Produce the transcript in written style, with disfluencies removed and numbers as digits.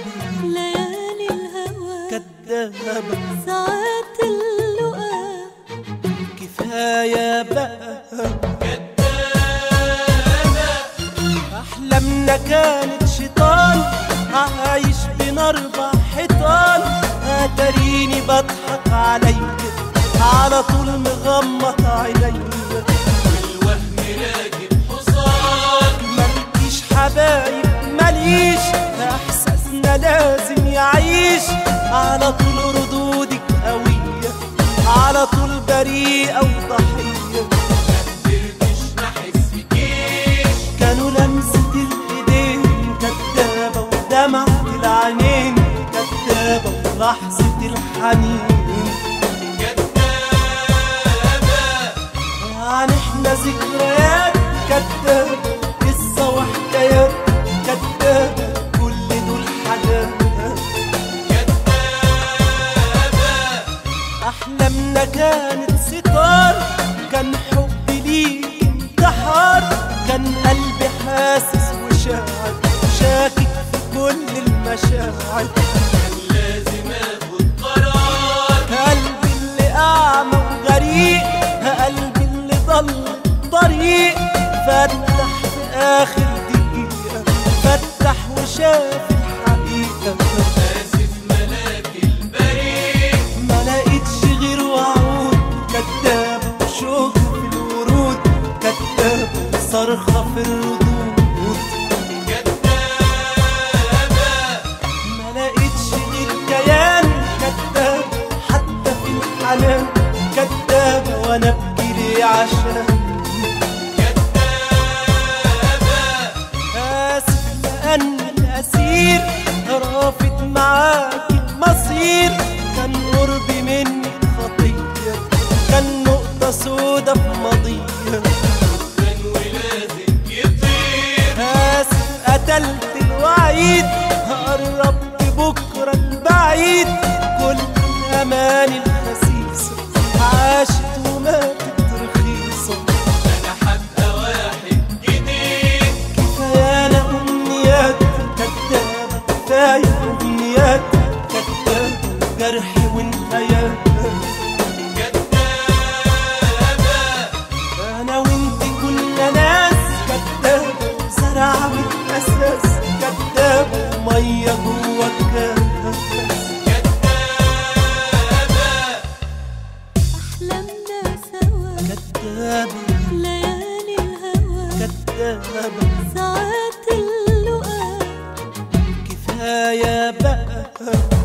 ليالي الهوى كدابة ساعات اللقاء كفاية بقى كدابة. أحلامنا كانت شيطان عايش بين 4 حيطان، أتاريني بضحك عليا على طول مغمض عينيا، والوهم راكب حصان. مالكيش حبايب ماليش، إحساسنا لازم يعيش، على طول ردودك قوية، على طول بريئة وضحية، مقدرتش نحسكيش. كانوا لمسة الإيدين كدابة ودمعة العينين كدابة ولحظة الحنين كدابة. يعني احنا ذكريات كدابة، قصة وحكايات كدابة، كل دول حاجات كدابة. أحلامنا كانت ستار، كان حبي ليك انتحار، كان قلبي حاسس وشاعر شاكك في كل المشاعر، كان لازم اخد قرار. قلبي اللي أعمى وغريق، قلبي اللي ضل طريق، فتح في آخر دقيقة، فتح وشاف الحقيقة، آسف ملاك البريء. ما لقيتش غير وعود كدابة وشوق في الورود كدابة وصرخة في الردود، كدابة. ما لقيتش غير كيان كدابة حتى في الحنان كدابة، وانا ابكي ليه عشان كدابة. آسف لأني الأسير رافض معاك المصير، كان قربي منك خطية، كان نقطة سودا في ماضية، كان ولازم يطير. آسف قتلت الوعيد، قربت بكرة البعيد، كل الأماني الخسيسة عاشت وماتت رخيصة، انا حتى واحد جديد. كفايانا أمنيات كدابة، كفاية أمنيات كدابة، جرحي ونهايات كدابة. أنا وإنتي كنا ناس كدابة، زرع بالأساس كدابة، مية جوا الكاس كدابة. أحلامنا سوا كدابة ليالي الهوى كدابة ساعات اللقاء كفاية بقى